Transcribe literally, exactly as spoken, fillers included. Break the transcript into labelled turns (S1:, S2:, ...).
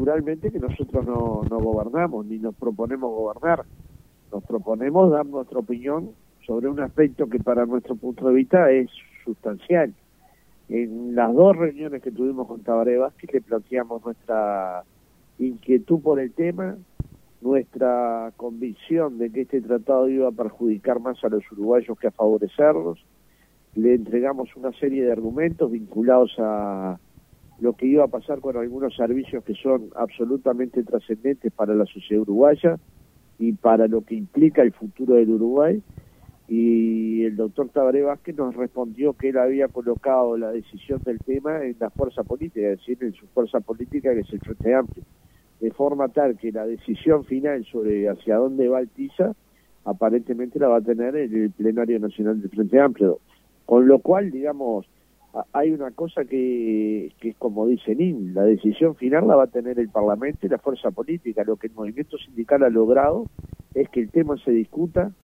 S1: naturalmente que nosotros no, no gobernamos, ni nos proponemos gobernar. Nos proponemos dar nuestra opinión sobre un aspecto que para nuestro punto de vista es sustancial. En las dos reuniones que tuvimos con Tabaré Vázquez le planteamos nuestra inquietud por el tema, nuestra convicción de que este tratado iba a perjudicar más a los uruguayos que a favorecerlos. Le entregamos una serie de argumentos vinculados a lo que iba a pasar con algunos servicios que son absolutamente trascendentes para la sociedad uruguaya y para lo que implica el futuro del Uruguay. Y el doctor Tabaré Vázquez nos respondió que él había colocado la decisión del tema en la fuerza política, es decir, en su fuerza política, que es el Frente Amplio, de forma tal que la decisión final sobre hacia dónde va el TISA aparentemente la va a tener el plenario nacional del Frente Amplio, con lo cual, digamos, hay una cosa que, que es como dice Nin, la decisión final la va a tener el Parlamento y la fuerza política. Lo que el movimiento sindical ha logrado es que el tema se discuta,